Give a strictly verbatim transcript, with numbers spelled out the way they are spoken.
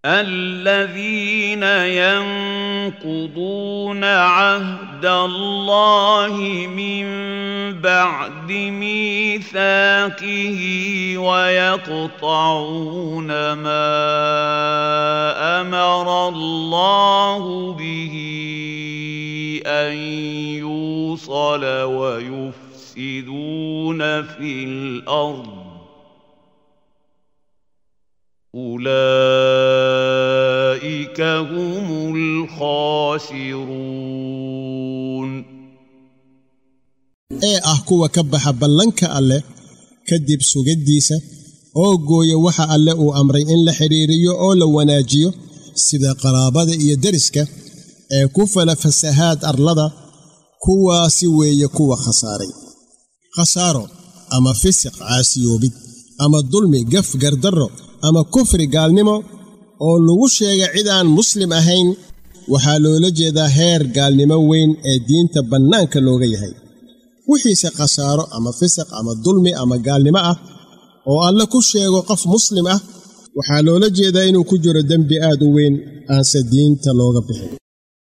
الذين ينقضون عهد الله من بعد ميثاقه ويقطعون ما أمر الله به أن يوصل ويفسدون في الأرض أولئك هم الخاسرون ee ah kuwa ka baxa ballanka alle kadib sugadiisa oo gooya waxa alle uu amray in la xiriiriyo oo la wanaajiyo sida qaraabada iyo deriska ee ku fala fasahaad arlada kuwaasi weeye kuwa khasaaray khasaaro ama fisiq caasiyoobid ama dulmi gaf gardarro ama kufri gaalnimo oo lagu sheegay cid aan muslim ahayn waxaa loola jeedaa heer gaalnimo weyn ee diinta bannaanka looga yahay wixiise khasaaro ama fisiq ama dulmi ama gaalnimo ah oo alla ku sheego qof muslim ah waxaa loola jeedaa inuu ku jiro dembi aad u weyn aanse diinta looga bixin